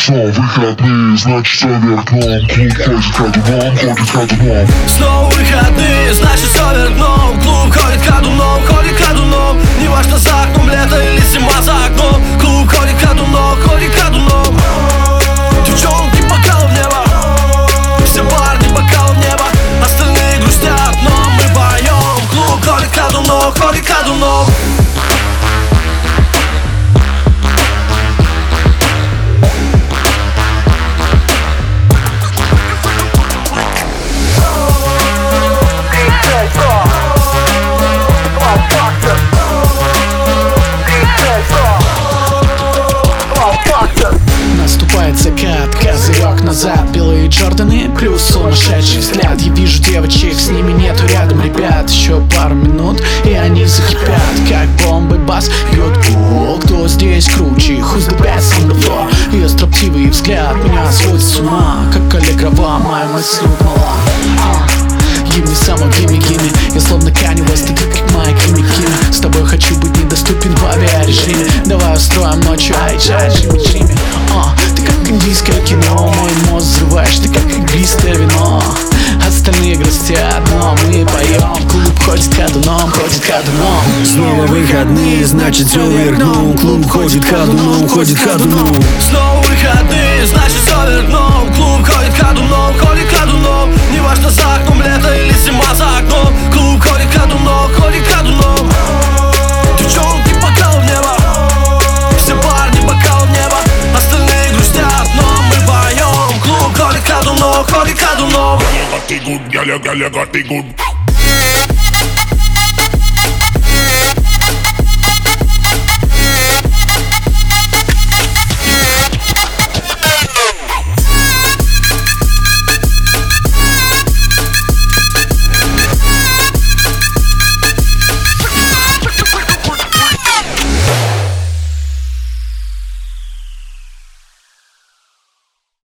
Снова выходные, значит все вверх дном. Клуб ходит ходуном, ходит ходуном. Снова выходные, значит все вверх дном. Клуб ходит ходуном, ходит ходуном. Неважно за окном лето или зима за окном. Клуб ходит ходуном, ходит ходуном. Девчонки бокал в небо, все парни бокал в небо. Остальные грустят, но мы поем. Клуб ходит ходуном, ходит ходуном. Наступает закат, козырек назад, белые Джорданы плюс сумасшедший взгляд. Я вижу девочек, с ними нету рядом ребят. Еще пару минут и они закипят, как бомбы бас бьет. О, кто здесь круче? Who's the best on the floor? Ее строптивый взгляд меня сводит с ума, как аллегрова моя мысль угнала. Give me some, give me. Я словно Kanye West, ты как моя Кими. С тобой хочу быть недоступен в авиарежиме. Давай устроим ночью айджай, Джимми. Ты как индийское кино, мой мозг взрываешь, ты как игристое вино. Остальные грустят, но мы поем. Клуб ходит ходуном, ходит ходуном. Снова выходные, значит все вверх дном. Клуб ходит ходуном, ходит ходуном. Снова выходные, значит все вверх дном. Клуб ходит ходуном, ходит ходуном. Неважно за окном лето или зима за окном. Клуб ходит ходуном, ходит ходуном. Девчонки бокал в небо, все парни бокал в небо. Остальные грустят, но мы поем. Клуб ходит ходуном, ходит ходуном. Got the good, girl, you got the good.